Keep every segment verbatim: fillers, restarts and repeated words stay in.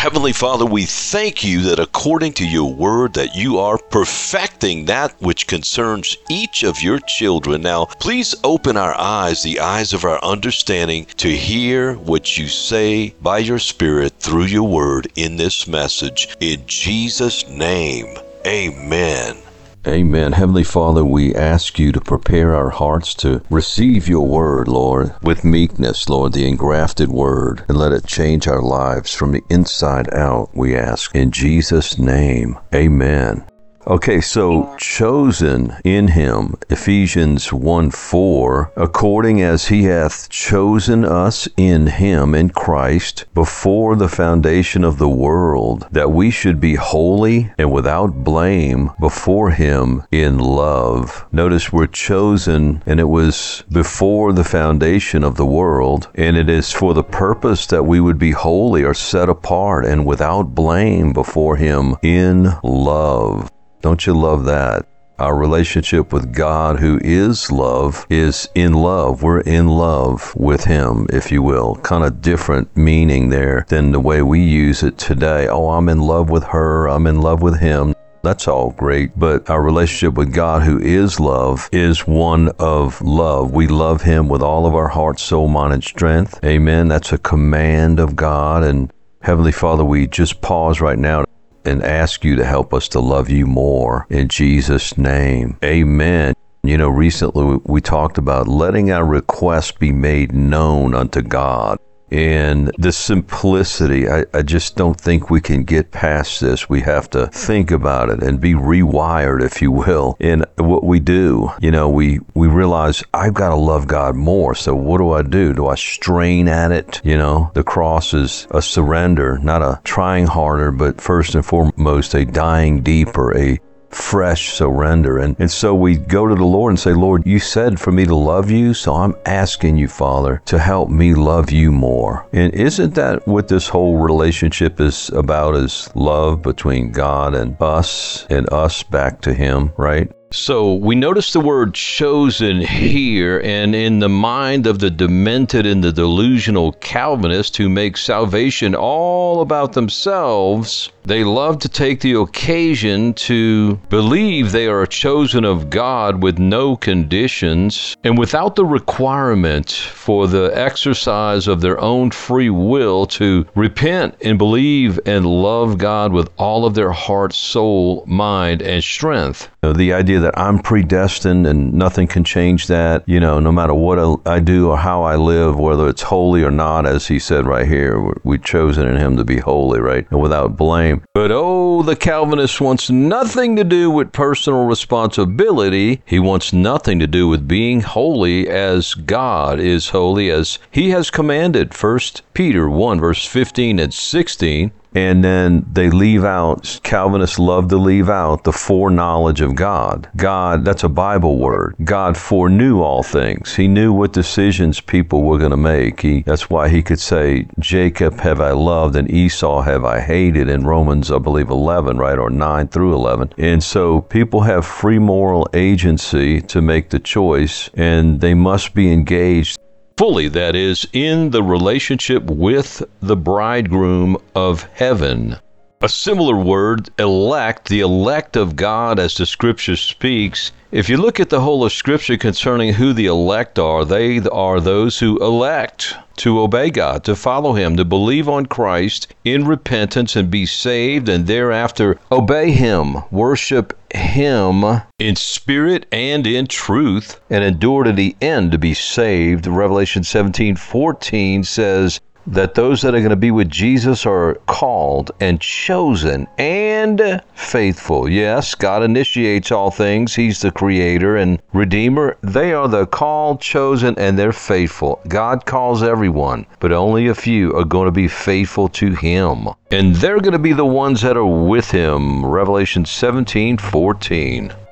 Heavenly Father, we thank you that according to your word that you are perfecting that which concerns each of your children. Now, please open our eyes, the eyes of our understanding, to hear what you say by your Spirit through your word in this message. In Jesus' name, amen. Amen. Heavenly Father, we ask you to prepare our hearts to receive your word, Lord, with meekness, Lord, the engrafted word, and let it change our lives from the inside out, we ask. In Jesus' name, amen. Okay, so chosen in him, Ephesians one four, according as he hath chosen us in him, in Christ, before the foundation of the world, that we should be holy and without blame before him in love. Notice we're chosen, and it was before the foundation of the world, and it is for the purpose that we would be holy or set apart and without blame before him in love. Don't you love that? Our relationship with God, who is love, is in love. We're in love with him, if you will. Kind of different meaning there than the way we use it today. Oh, I'm in love with her. I'm in love with him. That's all great, but our relationship with God, who is love, is one of love. We love him with all of our heart, soul, mind, and strength. Amen. That's a command of God. And Heavenly Father, we just pause right now and ask you to help us to love you more in Jesus' name. Amen. You know, recently we talked about letting our requests be made known unto God. And the simplicity, I, I just don't think we can get past this. We have to think about it and be rewired, if you will, in what we do. You know, we, we realize I've got to love God more. So what do I do? Do I strain at it? You know, the cross is a surrender, not a trying harder, but first and foremost, a dying deeper, a fresh surrender. And, and so we go to the Lord and say, Lord, you said for me to love you, so I'm asking you, Father, to help me love you more. And isn't that what this whole relationship is about, is love between God and us and us back to him, right? So we notice the word chosen here, and in the mind of the demented and the delusional Calvinist who make salvation all about themselves, they love to take the occasion to believe they are chosen of God with no conditions and without the requirement for the exercise of their own free will to repent and believe and love God with all of their heart, soul, mind, and strength. The idea that I'm predestined and nothing can change that, you know, no matter what I do or how I live, whether it's holy or not, as he said right here, we've chosen in him to be holy, right? And without blame. But oh, the Calvinist wants nothing to do with personal responsibility. He wants nothing to do with being holy as God is holy, as he has commanded. First Peter one, verse fifteen and sixteen. And then they leave out, Calvinists love to leave out the foreknowledge of God. God, that's a Bible word. God foreknew all things. He knew what decisions people were going to make. He, that's why he could say, Jacob have I loved and Esau have I hated in Romans, I believe, eleven, right? Or nine through eleven. And so people have free moral agency to make the choice, and they must be engaged fully, that is, in the relationship with the bridegroom of heaven. A similar word, elect, the elect of God, as the Scripture speaks. If you look at the whole of Scripture concerning who the elect are, they are those who elect to obey God, to follow him, to believe on Christ in repentance and be saved, and thereafter obey him, worship him in spirit and in truth, and endure to the end to be saved. Revelation seventeen fourteen says that those that are going to be with Jesus are called and chosen and faithful. Yes, God initiates all things. He's the creator and redeemer. They are the called, chosen, and they're faithful. God calls everyone, but only a few are going to be faithful to him. And they're going to be the ones that are with him. Revelation seventeen fourteen.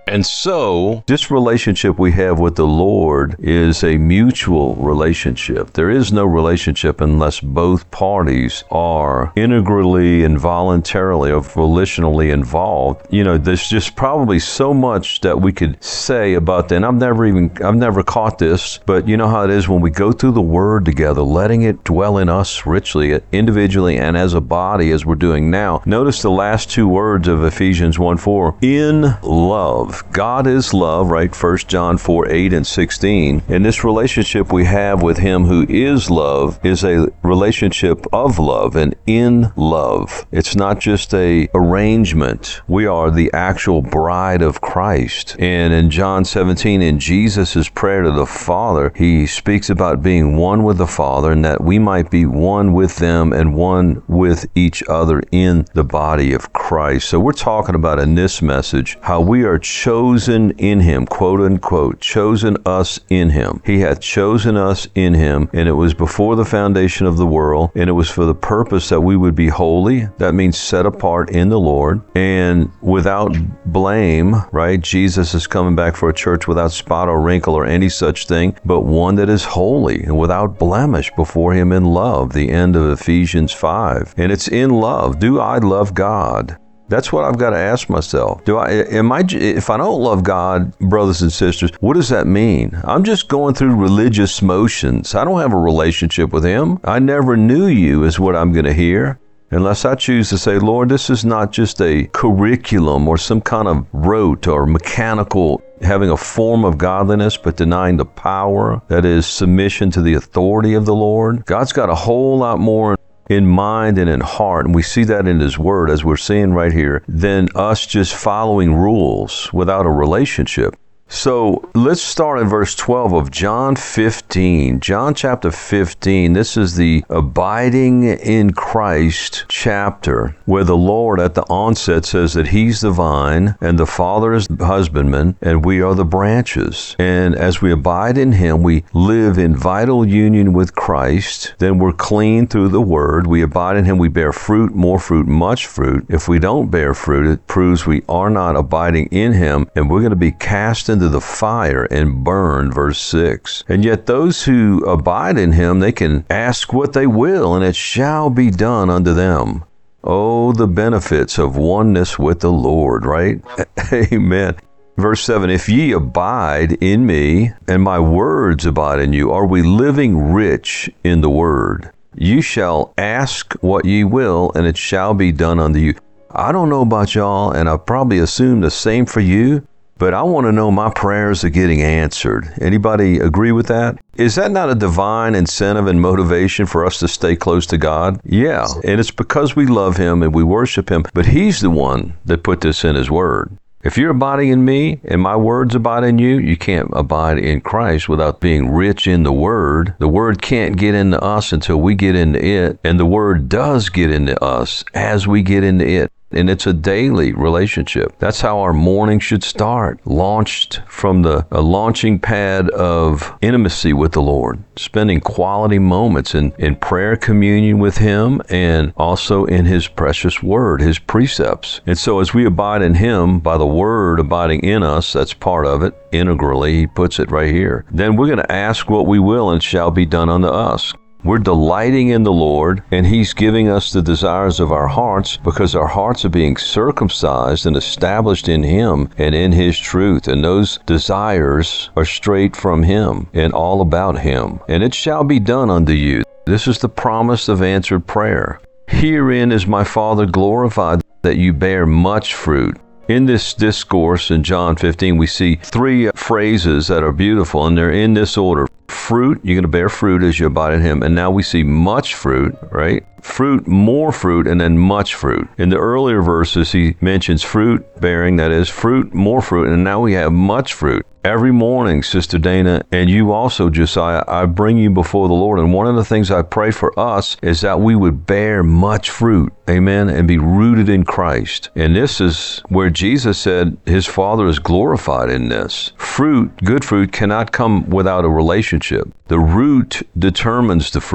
And so, this relationship we have with the Lord is a mutual relationship. There is no relationship unless both parties are integrally and voluntarily or volitionally involved. You know, there's just probably so much that we could say about that. And I've never even, I've never caught this, but you know how it is when we go through the Word together, letting it dwell in us richly, individually and as a body, as we're doing now. Notice the last two words of Ephesians one four, in love. God is love, right? First John four eight and sixteen. And this relationship we have with Him who is love is a relationship of love and in love. It's not just a arrangement. We are the actual bride of Christ. And in John seventeen, in Jesus' prayer to the Father, He speaks about being one with the Father and that we might be one with them and one with each other in the body of Christ. So we're talking about in this message how we are chosen in Him, quote unquote, chosen us in Him. He hath chosen us in Him, and it was before the foundation of the world, and it was for the purpose that we would be holy. That means set apart in the Lord and without blame, right? Jesus is coming back for a church without spot or wrinkle or any such thing, but one that is holy and without blemish before Him in love, the end of Ephesians five. And it's in love. Do I love God? That's what I've got to ask myself. Do I, am I, if I don't love God, brothers and sisters, what does that mean? I'm just going through religious motions. I don't have a relationship with Him. I never knew you is what I'm going to hear. Unless I choose to say, Lord, this is not just a curriculum or some kind of rote or mechanical having a form of godliness, but denying the power that is submission to the authority of the Lord. God's got a whole lot more in mind and in heart, and we see that in His Word, as we're seeing right here, than us just following rules without a relationship. So let's start in verse twelve of John fifteen. John chapter fifteen, this is the abiding in Christ chapter, where the Lord at the onset says that He's the vine and the Father is the husbandman and we are the branches. And as we abide in Him, we live in vital union with Christ. Then we're clean through the Word. We abide in Him. We bear fruit, more fruit, much fruit. If we don't bear fruit, it proves we are not abiding in Him, and we're going to be cast into the fire and burned, verse six. And yet those who abide in Him, they can ask what they will, and it shall be done unto them. Oh, the benefits of oneness with the Lord, right? Amen. Verse seven, if ye abide in me, and my words abide in you, are we living rich in the word? You shall ask what ye will, and it shall be done unto you. I don't know about y'all, and I probably assume the same for you, but I want to know my prayers are getting answered. Anybody agree with that? Is that not a divine incentive and motivation for us to stay close to God? Yeah, and it's because we love Him and we worship Him, but He's the one that put this in His Word. If you're abiding in me and my words abide in you, you can't abide in Christ without being rich in the Word. The Word can't get into us until we get into it, and the Word does get into us as we get into it. And it's a daily relationship. That's how our morning should start, launched from the a launching pad of intimacy with the Lord, spending quality moments in, in prayer communion with Him and also in His precious Word, His precepts. And so as we abide in Him by the Word abiding in us, that's part of it, integrally, He puts it right here, then we're going to ask what we will and it shall be done unto us. We're delighting in the Lord, and He's giving us the desires of our hearts because our hearts are being circumcised and established in Him and in His truth. And those desires are straight from Him and all about Him. And it shall be done unto you. This is the promise of answered prayer. Herein is my Father glorified, that you bear much fruit. In this discourse in John fifteen, we see three phrases that are beautiful, and they're in this order. Fruit, you're going to bear fruit as you abide in Him. And now we see much fruit, right? Fruit, more fruit, and then much fruit. In the earlier verses, He mentions fruit bearing, that is, fruit, more fruit, and now we have much fruit. Every morning, Sister Dana, and you also, Josiah, I bring you before the Lord. And one of the things I pray for us is that we would bear much fruit, amen, and be rooted in Christ. And this is where Jesus said His Father is glorified in this. Fruit, good fruit, cannot come without a relationship. The root determines the fruit.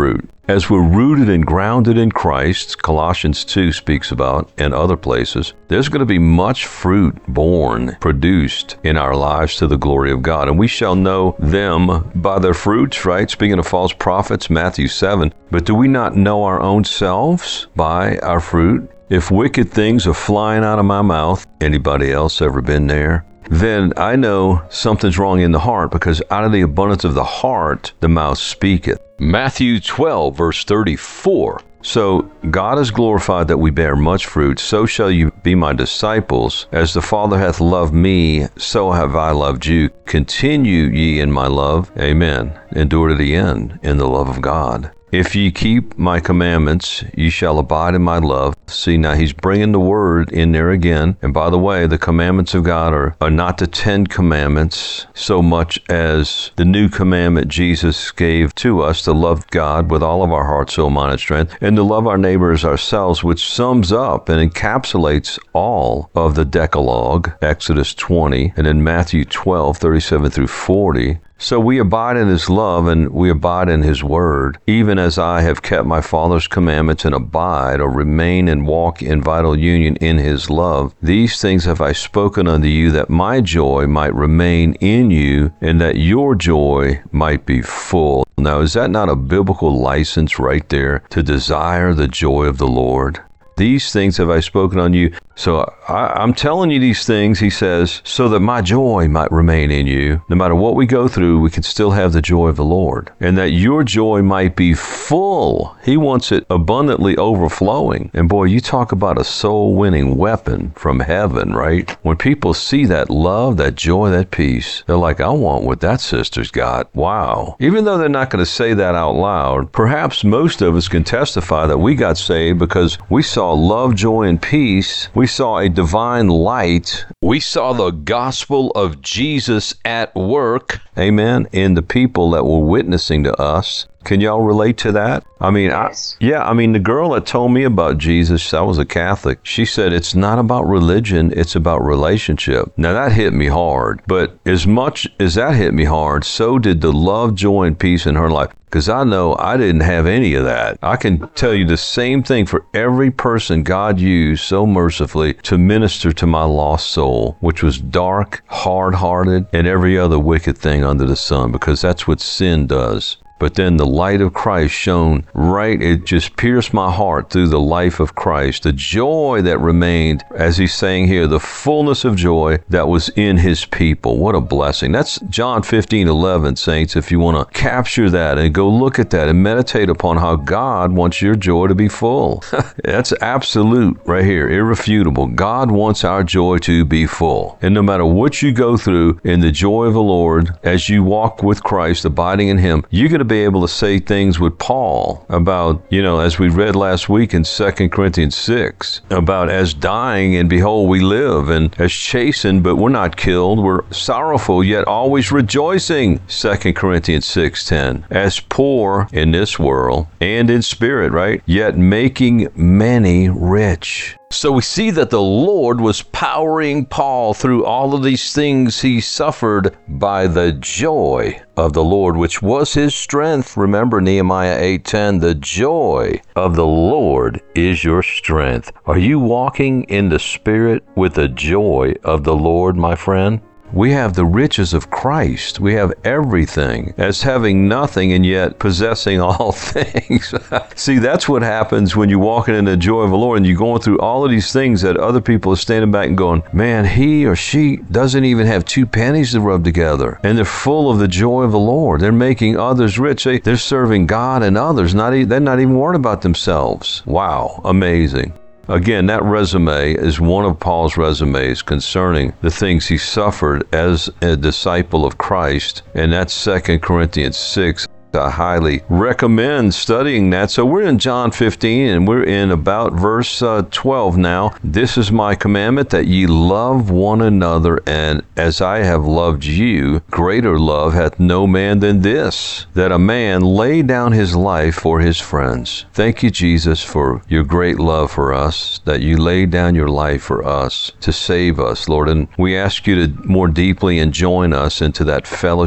as we're rooted and grounded in Christ, Colossians two speaks about, and other places, there's going to be much fruit born, produced in our lives to the glory of God. And we shall know them by their fruits, right? Speaking of false prophets, Matthew seven. But do we not know our own selves by our fruit? If wicked things are flying out of my mouth, anybody else ever been there? Then I know something's wrong in the heart, because out of the abundance of the heart, the mouth speaketh. Matthew twelve, verse thirty-four. So God is glorified that we bear much fruit, so shall you be my disciples. As the Father hath loved me, so have I loved you. Continue ye in my love. Amen. Endure to the end in the love of God. If ye keep my commandments, ye shall abide in my love. See, now he's bringing the word in there again. And by the way, the commandments of God are, are not the Ten Commandments so much as the new commandment Jesus gave to us, to love God with all of our heart, soul, mind, and strength, and to love our neighbor as ourselves, which sums up and encapsulates all of the Decalogue, Exodus twenty, and in Matthew twelve, thirty-seven through forty. So we abide in his love, and we abide in his word, even as I have kept my Father's commandments and abide or remain and walk in vital union in his love. These things have I spoken unto you, that my joy might remain in you, and that your joy might be full. Now, is that not a biblical license right there to desire the joy of the Lord? These things have I spoken unto you. So I, I'm telling you these things, he says, so that my joy might remain in you. No matter what we go through, we can still have the joy of the Lord. And that your joy might be full. He wants it abundantly overflowing. And boy, you talk about a soul-winning weapon from heaven, right? When people see that love, that joy, that peace, they're like, I want what that sister's got. Wow. Even though they're not going to say that out loud, perhaps most of us can testify that we got saved because we saw love, joy, and peace. We saw a divine light. We saw the gospel of Jesus at work, amen, in the people that were witnessing to us. Can y'all relate to that? I mean, yes. I, yeah, I mean, the girl that told me about Jesus, I was a Catholic. She said, it's not about religion, it's about relationship. Now, that hit me hard. But as much as that hit me hard, so did the love, joy, and peace in her life. Because I know I didn't have any of that. I can tell you the same thing for every person God used so mercifully to minister to my lost soul, which was dark, hard-hearted, and every other wicked thing under the sun, because that's what sin does. But then the light of Christ shone right, it just pierced my heart through the life of Christ. The joy that remained, as he's saying here, the fullness of joy that was in his people. What a blessing. That's John fifteen eleven, saints, if you want to capture that and go look at that and meditate upon how God wants your joy to be full. That's absolute right here, irrefutable. God wants our joy to be full. And no matter what you go through in the joy of the Lord, as you walk with Christ, abiding in him, you're going to be able to say things with Paul about, you know, as we read last week in Second Corinthians six, about as dying and behold we live, and as chastened but we're not killed, we're sorrowful yet always rejoicing, Second Corinthians six ten, as poor in this world and in spirit, right, yet making many rich. So we see that the Lord was powering Paul through all of these things he suffered by the joy of the Lord, which was his strength. Remember Nehemiah eight ten, the joy of the Lord is your strength. Are you walking in the Spirit with the joy of the Lord, my friend? We have the riches of Christ. We have everything, as having nothing and yet possessing all things. See, that's what happens when you're walking in the joy of the Lord and you're going through all of these things that other people are standing back and going, man, he or she doesn't even have two pennies to rub together. And they're full of the joy of the Lord. They're making others rich. They, they're serving God and others. Not e- they're not even worried about themselves. Wow, amazing. Again, that resume is one of Paul's resumes concerning the things he suffered as a disciple of Christ, and that's Second Corinthians six. I highly recommend studying that. So we're in John fifteen, and we're in about verse uh, twelve now. This is my commandment, that ye love one another, and as I have loved you, greater love hath no man than this, that a man lay down his life for his friends. Thank you, Jesus, for your great love for us, that you laid down your life for us to save us, Lord. And we ask you to more deeply and join us into that fellowship,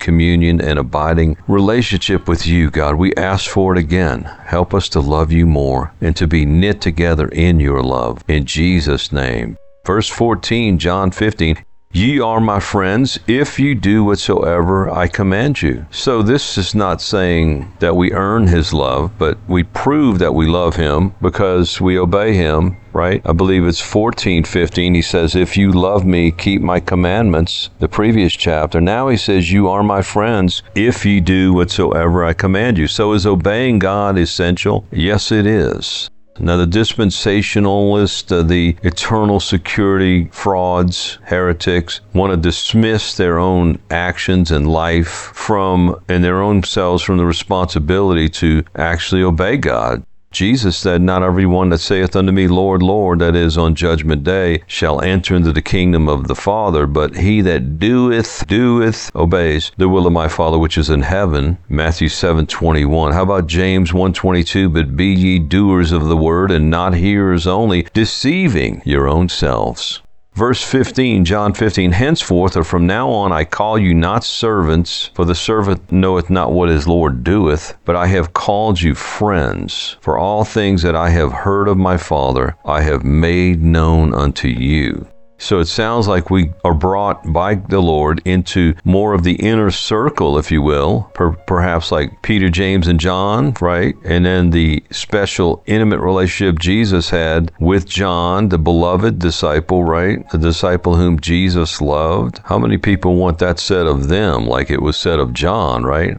communion and abiding relationship with you, God. We ask for it again. Help us to love you more and to be knit together in your love. In Jesus' name. Verse fourteen, John fifteen. Ye are my friends, if you do whatsoever I command you. So this is not saying that we earn his love, but we prove that we love him because we obey him, right? I believe it's fourteen fifteen. He says, if you love me, keep my commandments. The previous chapter. Now he says, you are my friends, if you do whatsoever I command you. So is obeying God essential? Yes, it is. Now, the dispensationalists, uh, the eternal security frauds, heretics, want to dismiss their own actions and life from, and their own selves from the responsibility to actually obey God. Jesus said, not everyone that saith unto me, Lord, Lord, that is on judgment day, shall enter into the kingdom of the Father, but he that doeth, doeth, obeys the will of my Father which is in heaven. Matthew seven twenty-one. How about James one twenty-two? But be ye doers of the word, and not hearers only, deceiving your own selves. Verse fifteen, John fifteen, henceforth or from now on I call you not servants, for the servant knoweth not what his Lord doeth, but I have called you friends. For all things that I have heard of my Father, I have made known unto you. So it sounds like we are brought by the Lord into more of the inner circle, if you will, per- perhaps like Peter, James, and John, right? And then the special intimate relationship Jesus had with John, the beloved disciple, right? The disciple whom Jesus loved. How many people want that said of them like it was said of John, right?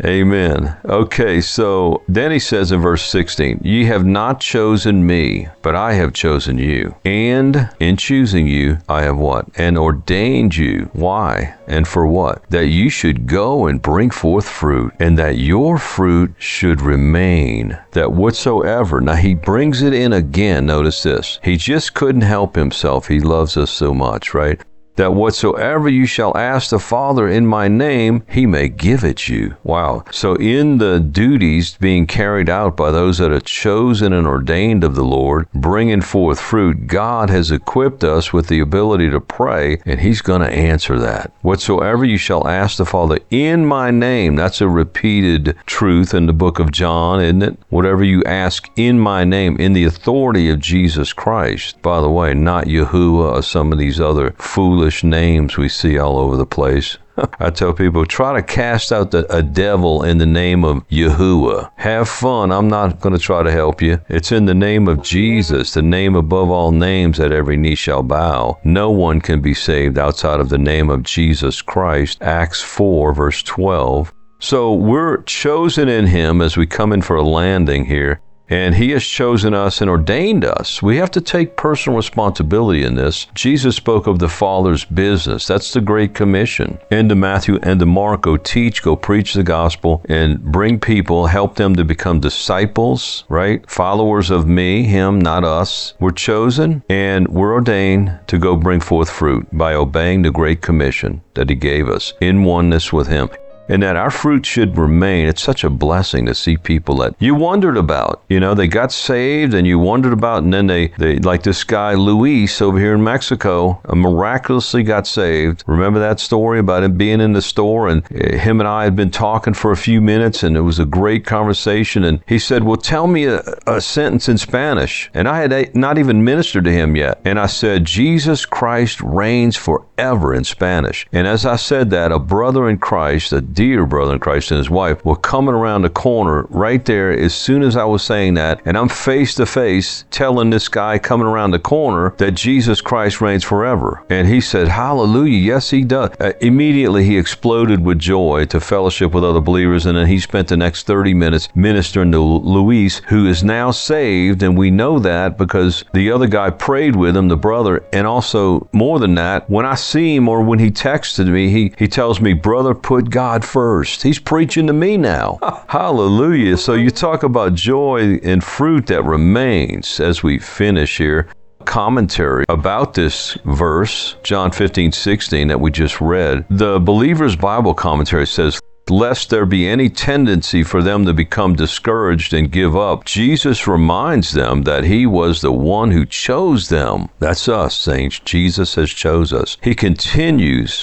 Amen. Okay, so then he says in verse sixteen, ye have not chosen me, but I have chosen you. And in choosing you, I have what? And ordained you. Why? And for what? That you should go and bring forth fruit, and that your fruit should remain. That whatsoever. Now he brings it in again. Notice this. He just couldn't help himself. He loves us so much, right? That whatsoever you shall ask the Father in my name, he may give it you. Wow. So in the duties being carried out by those that are chosen and ordained of the Lord, bringing forth fruit, God has equipped us with the ability to pray, and he's going to answer that. Whatsoever you shall ask the Father in my name, that's a repeated truth in the book of John, isn't it? Whatever you ask in my name, in the authority of Jesus Christ. By the way, not Yahuwah or some of these other foolish names we see all over the place. I tell people, try to cast out the, a devil in the name of Yahuwah. Have fun. I'm not going to try to help you. It's in the name of Jesus, the name above all names, that every knee shall bow. No one can be saved outside of the name of Jesus Christ. Acts four, verse twelve. So we're chosen in him as we come in for a landing here. And he has chosen us and ordained us. We have to take personal responsibility in this. Jesus spoke of the Father's business. That's the Great Commission. And to Matthew and to Mark, go teach, go preach the gospel, and bring people, help them to become disciples, right? Followers of me, him, not us. We're chosen and we're ordained to go bring forth fruit by obeying the Great Commission that he gave us in oneness with him. And that our fruit should remain. It's such a blessing to see people that you wondered about. You know, they got saved and you wondered about, and then they, they like this guy Luis over here in Mexico, uh, miraculously got saved. Remember that story about him being in the store, and uh, him and I had been talking for a few minutes, and it was a great conversation. And he said, well, tell me a, a sentence in Spanish. And I had not even ministered to him yet. And I said, Jesus Christ reigns forever in Spanish. And as I said that, a brother in Christ, a dear brother in Christ and his wife, were coming around the corner right there as soon as I was saying that, and I'm face to face telling this guy coming around the corner that Jesus Christ reigns forever. And he said, hallelujah, yes he does. Uh, immediately he exploded with joy to fellowship with other believers, and then he spent the next thirty minutes ministering to Luis, who is now saved, and we know that because the other guy prayed with him, the brother. And also, more than that, when I see him or when he texted me, he, he tells me, brother, put God first. He's preaching to me now. Hallelujah. So you talk about joy and fruit that remains as we finish here. Commentary about this verse, John fifteen sixteen, that we just read. The Believer's Bible Commentary says, lest there be any tendency for them to become discouraged and give up, Jesus reminds them that he was the one who chose them. That's us, saints. Jesus has chose us. He continues,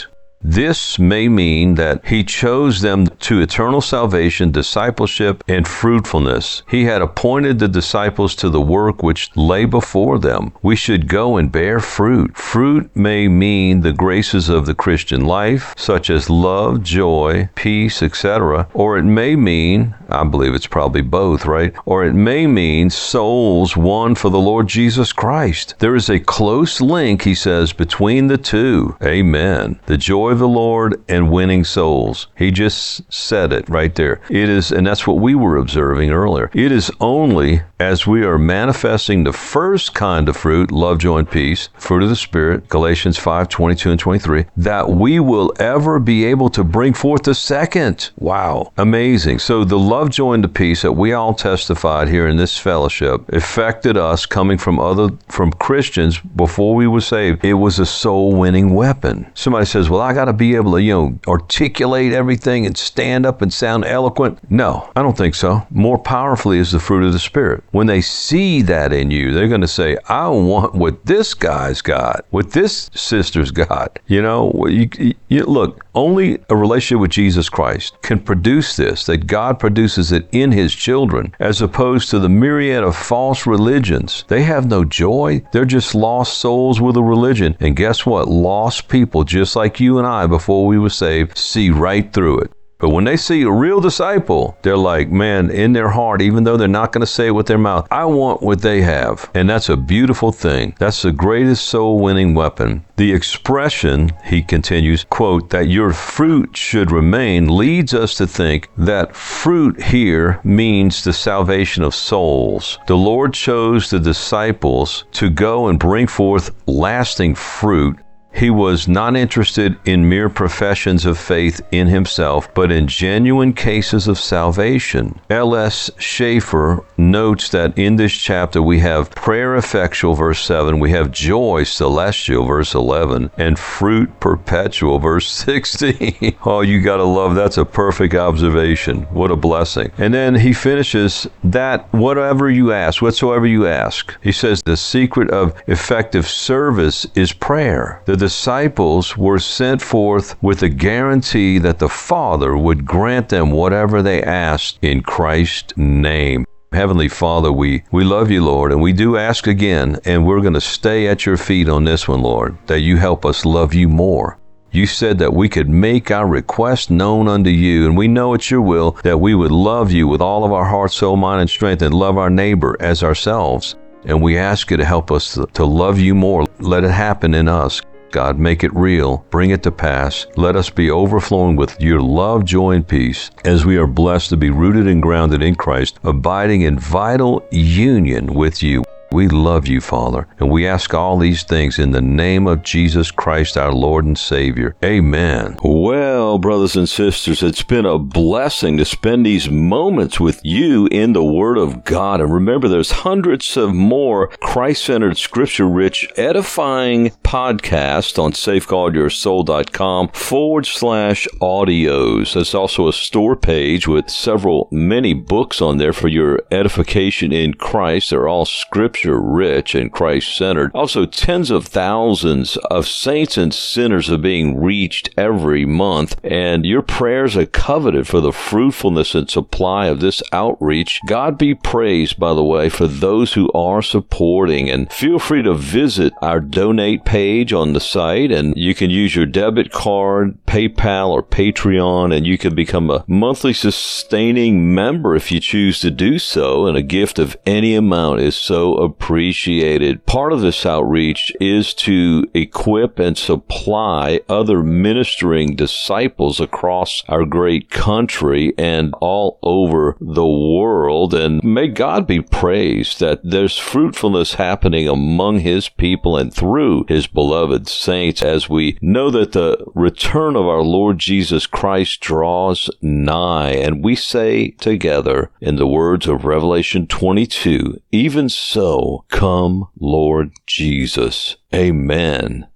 This may mean that he chose them to eternal salvation, discipleship, and fruitfulness. He had appointed the disciples to the work which lay before them. We should go and bear fruit. Fruit may mean the graces of the Christian life, such as love, joy, peace, et cetera. Or it may mean, I believe it's probably both, right? Or it may mean souls won for the Lord Jesus Christ. There is a close link, he says, between the two. Amen. The joy of the Lord and winning souls. He just said it right there. It is, and that's what we were observing earlier. It is only as we are manifesting the first kind of fruit, love, joy, and peace, fruit of the Spirit, Galatians five, twenty-two and twenty-three, that we will ever be able to bring forth the second. Wow. Amazing. So the love, joy, and the peace that we all testified here in this fellowship affected us coming from other, from Christians before we were saved. It was a soul-winning weapon. Somebody says, well, I got to be able to, you know, articulate everything and stand up and sound eloquent. No, I don't think so. More powerfully is the fruit of the Spirit. When they see that in you, they're going to say, I want what this guy's got, what this sister's got. You know, you, you, look, only a relationship with Jesus Christ can produce this, that God produces it in his children, as opposed to the myriad of false religions. They have no joy. They're just lost souls with a religion. And guess what? Lost people, just like you and I before we were saved, see right through it. But when they see a real disciple, they're like, man, in their heart, even though they're not going to say it with their mouth, I want what they have. And that's a beautiful thing. That's the greatest soul-winning weapon. The expression, he continues, quote, that your fruit should remain leads us to think that fruit here means the salvation of souls. The Lord chose the disciples to go and bring forth lasting fruit. He was not interested in mere professions of faith in himself, but in genuine cases of salvation. L S Schaeffer notes that in this chapter we have prayer effectual, verse seven, we have joy celestial, verse eleven, and fruit perpetual, verse sixteen. Oh, you gotta love, that's a perfect observation. What a blessing. And then he finishes that whatever you ask, whatsoever you ask. He says the secret of effective service is prayer. The disciples were sent forth with a guarantee that the Father would grant them whatever they asked in Christ's name. Heavenly Father, we, we love you, Lord, and we do ask again, and we're going to stay at your feet on this one, Lord, that you help us love you more. You said that we could make our request known unto you, and we know it's your will that we would love you with all of our heart, soul, mind, and strength, and love our neighbor as ourselves. And we ask you to help us to, to love you more. Let it happen in us. God, make it real. Bring it to pass. Let us be overflowing with your love, joy, and peace as we are blessed to be rooted and grounded in Christ, abiding in vital union with you. We love you, Father, and we ask all these things in the name of Jesus Christ, our Lord and Savior. Amen. Well, brothers and sisters, it's been a blessing to spend these moments with you in the Word of God. And remember, there's hundreds of more Christ-centered, scripture-rich, edifying podcasts on safeguardyoursoul.com forward slash audios. There's also a store page with several, many books on there for your edification in Christ. They're all scripture rich and Christ-centered. Also, tens of thousands of saints and sinners are being reached every month, and your prayers are coveted for the fruitfulness and supply of this outreach. God be praised, by the way, for those who are supporting, and feel free to visit our donate page on the site, and you can use your debit card, PayPal, or Patreon, and you can become a monthly sustaining member if you choose to do so, and a gift of any amount is so appreciated. Part of this outreach is to equip and supply other ministering disciples across our great country and all over the world. And may God be praised that there's fruitfulness happening among his people and through his beloved saints, as we know that the return of our Lord Jesus Christ draws nigh. And we say together in the words of Revelation twenty-two, even so, come, Lord Jesus. Amen.